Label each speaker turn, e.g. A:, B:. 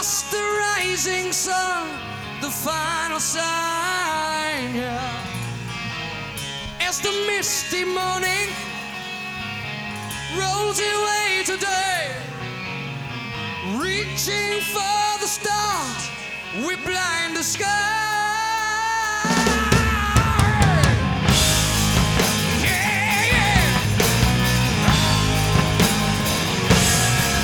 A: trust the rising sun, the final sign, yeah. As the misty morning rolls away today, reaching for the stars, we blind the sky.